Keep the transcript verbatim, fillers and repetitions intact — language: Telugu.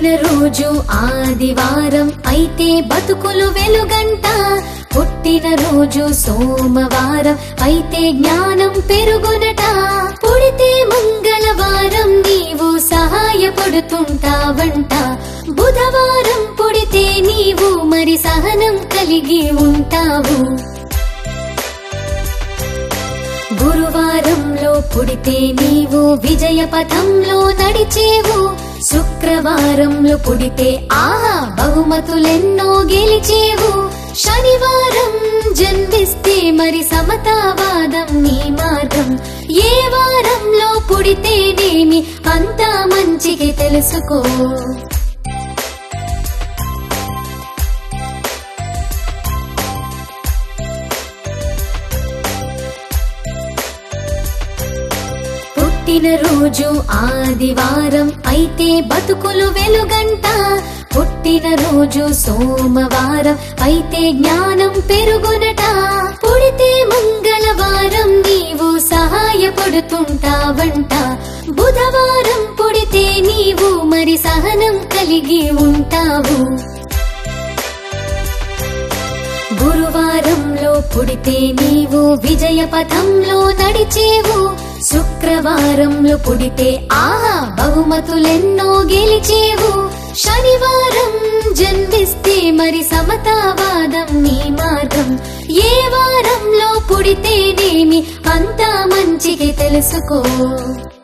పుట్టిన రోజు ఆదివారం అయితే బతుకులు వెలుగంట, పుట్టిన రోజు సోమవారం అయితే జ్ఞానం పెరుగునట, పుడితే మంగళవారం నీవు సహాయపడుతుంటావంట, బుధవారం పుడితే నీవు మరి సహనం కలిగి ఉంటావు, గురువారంలో పుడితే నీవు విజయ పథంలో నడిచేవు, శుక్రవారంలో పుడితే ఆహా బహుమతులెన్నో గెలిచేవు, శనివారం జన్మిస్తే మరి సమతావాదం నీ మార్గం, ఏ వారంలో పుడితేనేమి అంతా మంచికి తెలుసుకో. పుట్టిన రోజు ఆదివారం అయితే బతుకులు వెలుగంట, పుట్టిన రోజు సోమవారం అయితే జ్ఞానం పెరుగునట, పుడితే మంగళవారం నీవు సహాయపడుతుంటావంట, బుధవారం పుడితే నీవు మరి సహనం కలిగి ఉంటావు, గురువారంలో పుడితే నీవు విజయ పథంలో నడిచేవు, శుక్రవారంలో పుడితే ఆహా బహుమతులెన్నో గెలిచేవు, శనివారం జన్మిస్తే మరి సమతావాదం నీ మార్గం, ఏ వారంలో పుడితేనేమి అంతా మంచికి తెలుసుకో.